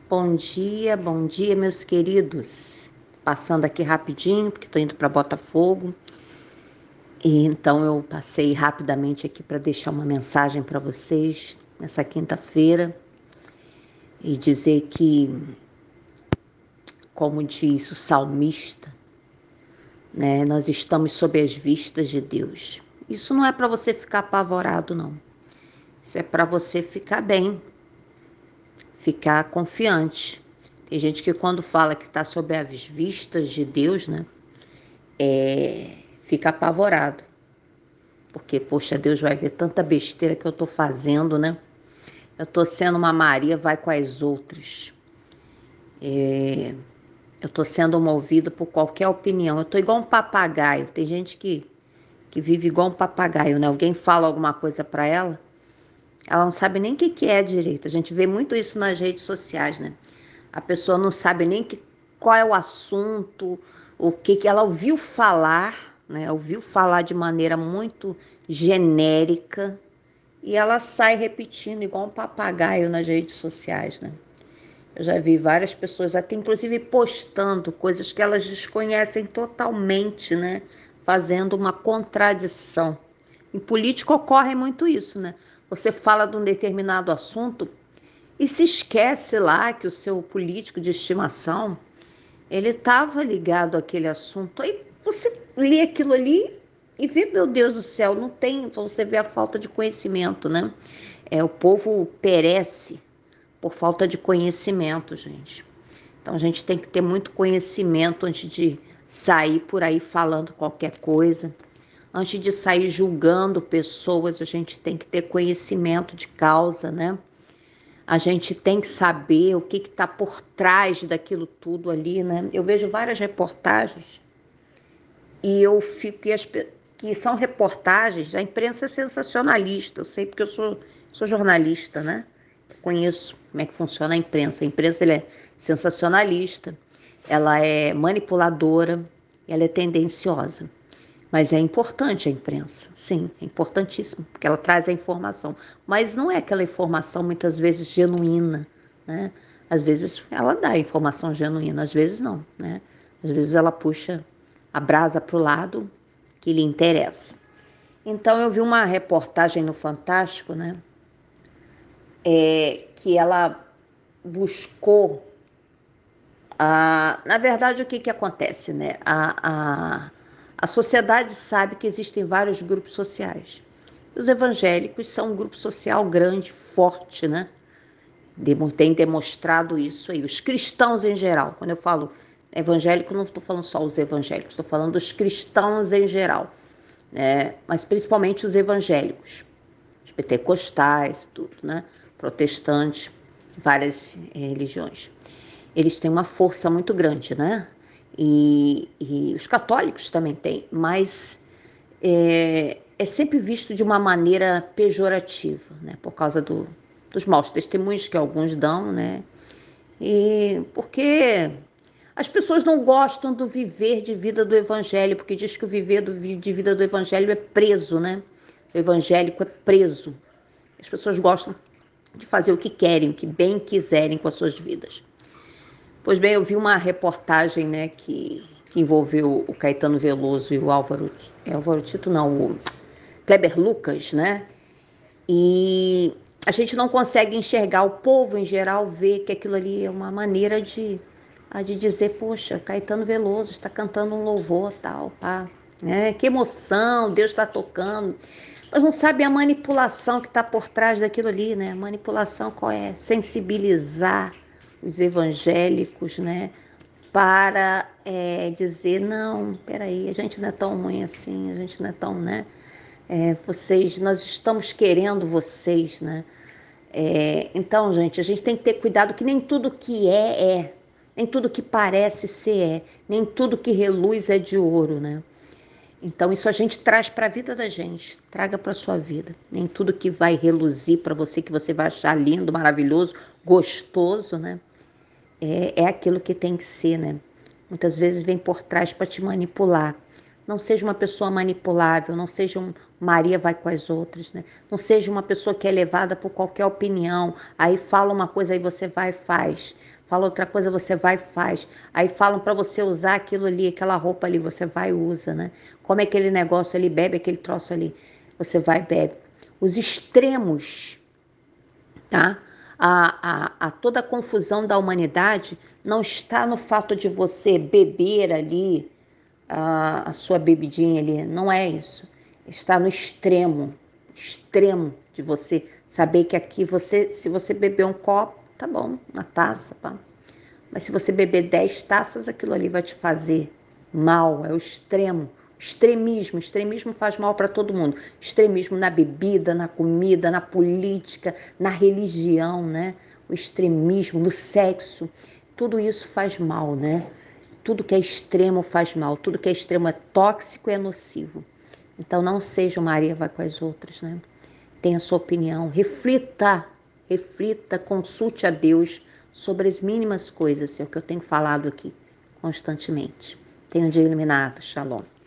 Bom dia, meus queridos. Passando aqui rapidinho, porque estou indo para Botafogo. E então eu passei rapidamente aqui para deixar uma mensagem para vocês nessa quinta-feira e dizer que, como diz o salmista, né, nós estamos sob as vistas de Deus. Isso não é para você ficar apavorado, não. Isso é para você ficar bem, ficar confiante. Tem gente que quando fala que está sob as vistas de Deus, né, fica apavorado. Porque, poxa, Deus vai ver tanta besteira que eu tô fazendo, né? Eu tô sendo uma Maria, vai com as outras. Eu tô sendo movida por qualquer opinião. Eu tô igual um papagaio. Tem gente que vive igual um papagaio, né? Alguém fala alguma coisa para ela não sabe nem o que é direito. A gente vê muito isso nas redes sociais, né? A pessoa não sabe nem qual é o assunto, o que ela ouviu falar, né? Ouviu falar de maneira muito genérica e ela sai repetindo igual um papagaio nas redes sociais, né? Eu já vi várias pessoas, até inclusive postando coisas que elas desconhecem totalmente, né? Fazendo uma contradição. Em política ocorre muito isso, né? Você fala de um determinado assunto e se esquece lá que o seu político de estimação, ele estava ligado àquele assunto. Aí você lê aquilo ali e vê, meu Deus do céu, não tem, você vê a falta de conhecimento, né? O povo perece por falta de conhecimento, gente. Então a gente tem que ter muito conhecimento antes de sair por aí falando qualquer coisa. Antes de sair julgando pessoas, a gente tem que ter conhecimento de causa, né? A gente tem que saber o que está por trás daquilo tudo ali, né? Eu vejo várias reportagens e eu fico que são reportagens, a imprensa é sensacionalista, eu sei porque eu sou jornalista, né? Conheço como é que funciona a imprensa. A imprensa ela é sensacionalista, ela é manipuladora, ela é tendenciosa. Mas é importante a imprensa, sim, é importantíssimo, porque ela traz a informação. Mas não é aquela informação muitas vezes genuína, né? Às vezes ela dá a informação genuína, às vezes não, né? Às vezes ela puxa a brasa para o lado que lhe interessa. Então eu vi uma reportagem no Fantástico, né? Que ela buscou. Na verdade, o que acontece, né? A sociedade sabe que existem vários grupos sociais. Os evangélicos são um grupo social grande, forte, né? Tem demonstrado isso aí. Os cristãos em geral, quando eu falo evangélico, não estou falando só os evangélicos, estou falando dos cristãos em geral, né? Mas principalmente os evangélicos, os pentecostais, tudo, né? Protestantes, várias religiões. Eles têm uma força muito grande, né? E os católicos também têm, mas é sempre visto de uma maneira pejorativa, né? Por causa dos maus testemunhos que alguns dão, né? E porque as pessoas não gostam do viver de vida do evangelho, porque diz que o viver de vida do evangelho é preso, né? O evangélico é preso. As pessoas gostam de fazer o que querem, o que bem quiserem com as suas vidas. Pois bem, eu vi uma reportagem, né, que envolveu o Caetano Veloso e o Álvaro Tito não, o Kleber Lucas, né? E a gente não consegue enxergar, o povo em geral vê que aquilo ali é uma maneira de dizer, poxa, Caetano Veloso está cantando um louvor, tal, pá, né? Que emoção, Deus está tocando. Mas não sabe a manipulação que está por trás daquilo ali, né? A manipulação qual é? Sensibilizar os evangélicos, né? Para dizer, não, peraí, a gente não é tão ruim assim, a gente não é tão, né? Nós estamos querendo vocês, né? Então, gente, a gente tem que ter cuidado que nem tudo que é, nem tudo que parece ser nem tudo que reluz é de ouro, né? Então, isso a gente traz para a vida da gente, traga para a sua vida. Nem tudo que vai reluzir para você, que você vai achar lindo, maravilhoso, gostoso, né? É aquilo que tem que ser, né? Muitas vezes vem por trás para te manipular. Não seja uma pessoa manipulável, não seja um Maria vai com as outras, né? Não seja uma pessoa que é levada por qualquer opinião, aí fala uma coisa, aí você vai e faz. Fala outra coisa, você vai e faz. Aí falam para você usar aquilo ali, aquela roupa ali, você vai e usa, né? Come aquele negócio ali, bebe aquele troço ali, você vai e bebe. Os extremos, tá? A toda a confusão da humanidade não está no fato de você beber ali a sua bebidinha ali, não é isso. Está no extremo, extremo de você saber que aqui você, se você beber um copo, tá bom, uma taça, pá. Mas se você beber 10 taças, aquilo ali vai te fazer mal, é o extremo. Extremismo, extremismo faz mal para todo mundo. Extremismo na bebida, na comida, na política, na religião, né? O extremismo no sexo, tudo isso faz mal, né? Tudo que é extremo faz mal, tudo que é extremo é tóxico e é nocivo. Então não seja uma Eva com as outras, né? Tenha sua opinião, reflita, reflita, consulte a Deus sobre as mínimas coisas, é o que eu tenho falado aqui constantemente. Tenha um dia iluminado, shalom.